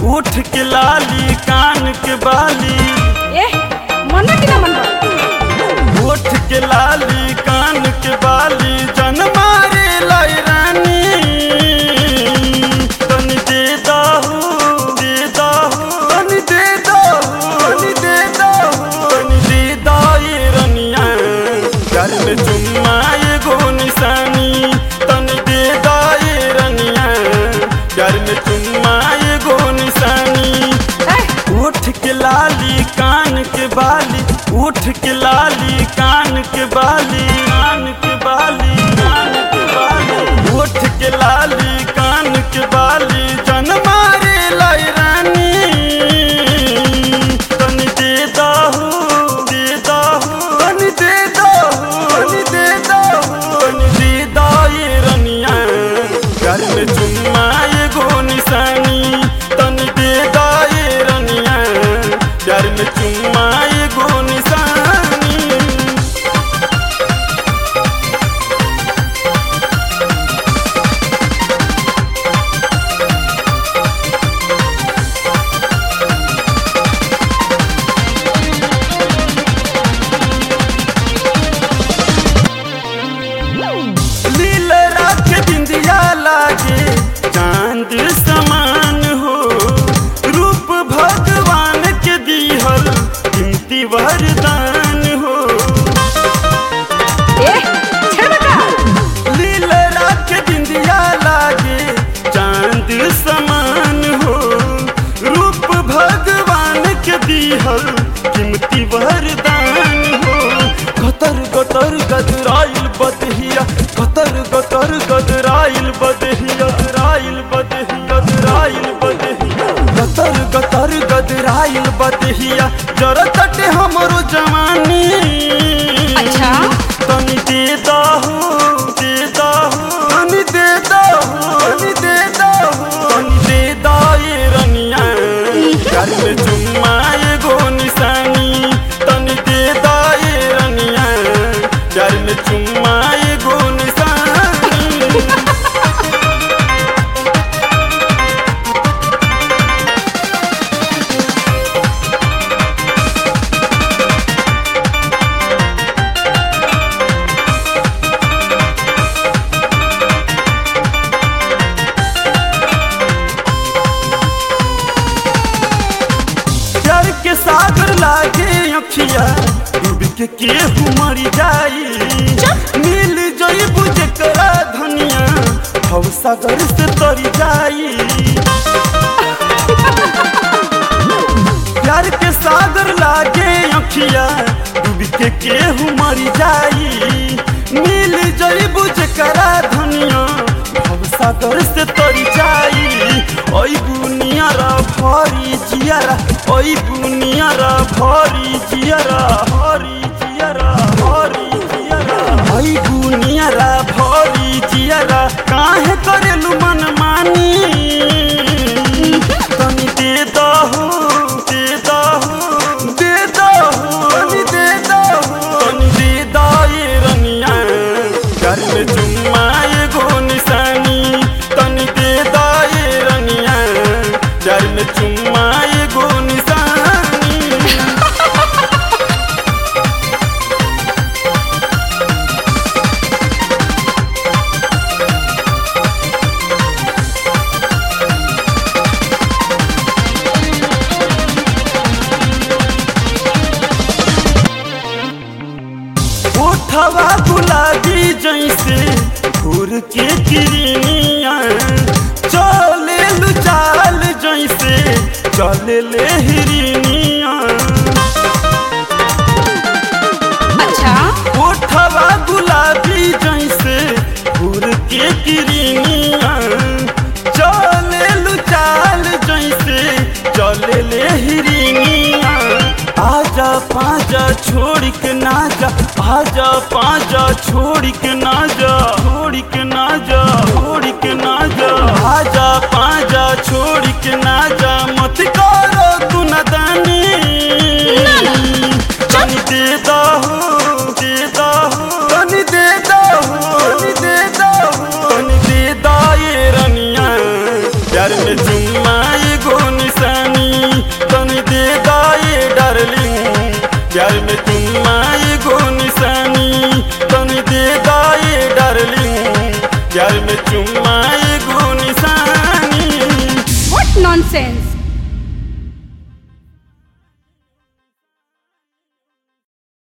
उठ के लाली कान के बाली मन कि ना मन उठ के लाली कान के बाली जन मारे लाई रानी तनी दे दहू दे दहू तनी दे दहू तनी दे दहू तनी दे दाए रनिया प्यार में चुम्मा एगो निशानी तनी दे दाए रनिया प्यार में चुम्मा एगो निशानी उठ के लाली कान के बाली उठ के लाली कान के बाली कान के बाली कान के बाली उठ के लाली कान के बाली जन मारे लाई रानी तनी दे दहू दे दहू तनी दे दहू तनी दे दहू तनी दे दाए रनिया प्यार में चुम्मा एगो निशानी तनी दे दाए रनिया प्यार में चुम्मा एगो निशानी लीला राख बिंदिया लागे चांद समान हो रूप भगवान के दिहल कीमती वरदान हो लीला राख बिंदिया लागे चांद समान हो रूप भगवान के दिहल कीमती वरदान हो गतर गतर गदराइल बदहिया गतर गतर गदराइल बदहिया राइल बदहिया राइल बदहिया गतर गतर गदराइल बदहिया जरा तटे हमरो जवानी अच्छा तनी दे दहू दे दहू तनी दे दहू तनी दे दहू तनी दे दाए रनिया प्यार में चुम्मा एगो निशानी तनी दे दाए रनिया प्यार में चुम्मा एगो निशानी प्यार के सागर लागे अखिया डूब के केहू मर जाई मिल जइबू जेकरा धनिया भव सागर से तर जाई प्यार के सागर लागे अखिया डूब के केहू मर जाई मिल जइबू जेकरा धनिया भव सागर से तर जाई ओई बुनियारा भरी जियारा ओई बुनियारा भरी जियारा हरी जियारा हरी जियारा ओई बुनियारा भरी जियारा काहे करेलु मन मानी तनी दे दहू दे दहू दे दहू तनी दे दहू तनी दे दाए रनिया प्यार में चुम्मा एगो निशानी तनी दे दाए रनिया प्यार में चुम्मा एगो निशानी उठवा गुलाबी जैसे घूर के किरनिया चले लू चाल जैसे चले ले हिरनिया अच्छा उठवा गुलाबी जैसे घूर के किरनिया चले लू चाल जैसे चले ले हिरनिया आजा पाजा छोड़ के ना जा आजा पाजा छोड़ के ना जा छोड़ के ना जा छोड़ के ना जा आजा पाजा छोड़ के ना जा